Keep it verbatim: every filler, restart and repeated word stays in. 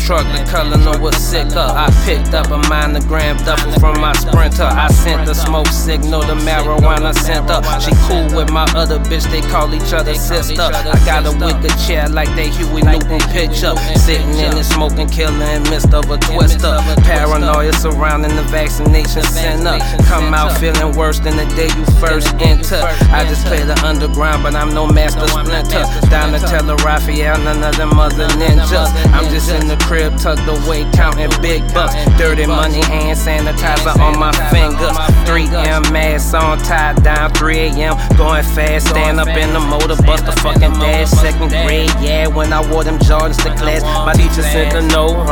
truck, the color no was sicker. I picked up a monogram duffel from my Sprinter. I sent the smoke signal, the marijuana center. She cool with my other bitch, they call each other sister. I got a wicked chair like they Huey Newton picture. Sitting in it, smoking, killing in midst of a twister. Paranoia surrounding the vaccination center. Come out feeling worse than the day you first enter. I just play the underground, but I'm no master splinter. Donatello, Raphael, none of them other ninjas. I'm just in the crib, tucked away, counting big bucks. Dirty money, hand sanitizer on my fingers. three M mask on, tied down, three A M going fast, stand up in the motor, bust the fucking dash. Second grade, yeah, when I wore them Jordans to class, my teacher said to know.